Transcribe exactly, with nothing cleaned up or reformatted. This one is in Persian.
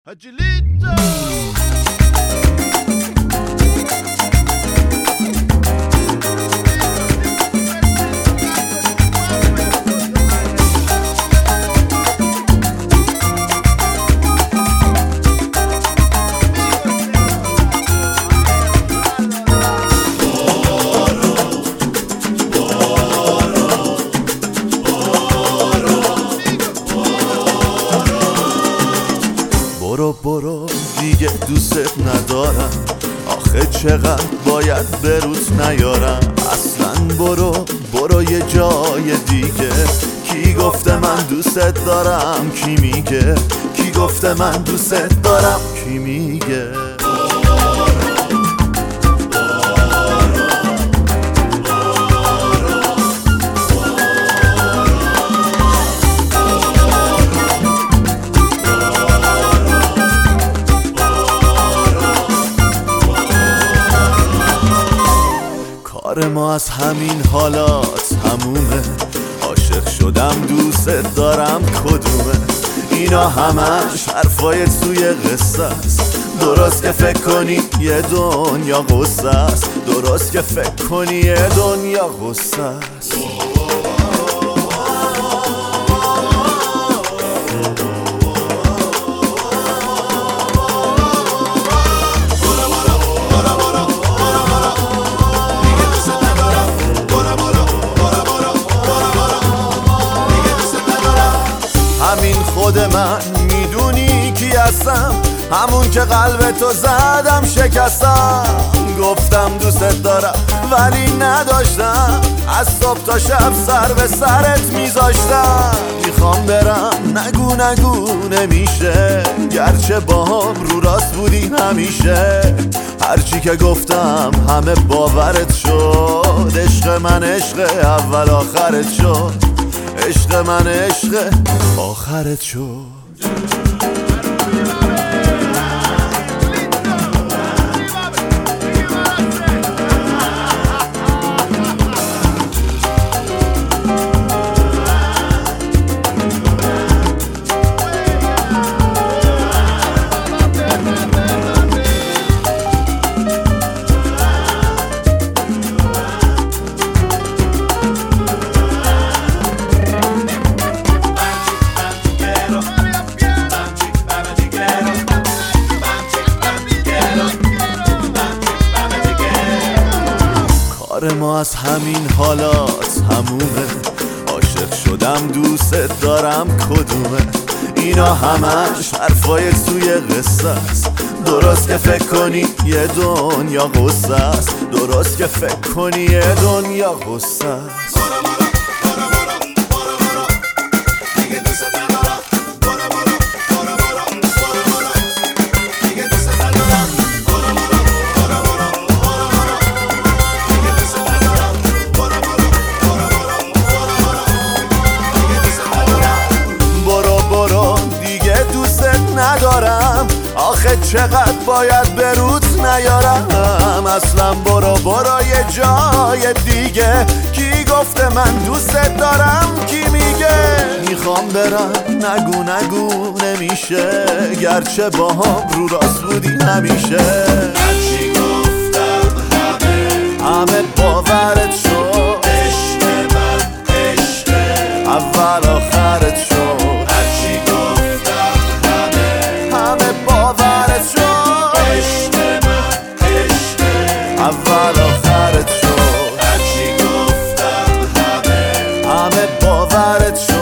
Agilito! برو برو دیگه دوست ندارم، آخه چقدر باید بروت نیارم. اصلا برو برو یه جای دیگه. کی گفته من دوست دارم؟ کی میگه؟ کی گفته من دوست دارم؟ کی میگه؟ کار ما از همین حالات همومه، عاشق شدم دوست دارم کدومه؟ اینا همش حرفای توی قصه است. درست که فکر کنی یه دنیا قصه است. درست که فکر کنی یه دنیا قصه است. همین خود من میدونی کی هستم، همون که قلب تو زدم شکستم. گفتم دوست دارم ولی نداشتم، از صبح تا شب سر به سرت میذاشتم. میخوام برم نگو نگو نمیشه، گرچه با هم رو راست بودی همیشه. هرچی که گفتم همه باورت شد. عشق من عشق اول آخرت شد. عشق من عشق آخرت شد. کار ما از همین حالات همومه، عاشق شدم دوست دارم کدومه؟ اینا همش حرفای توی قصه است. درست که فکر کنی یه دنیا قصه است. درست که فکر کنی یه دنیا قصه است. ندارم آخه چقدر باید بروت نیارم. اصلا برو برو یه جای دیگه. کی گفته من دوست دارم؟ کی میگه؟ میخوام برم نگو نگو نمیشه، گرچه با هم رو راست بودی همیشه. هرچی گفتم همه همه باورت شد. عشق من عشق اول آخرت شد. اول آخرت شد. هرچی گفتم همه همه باورت شد.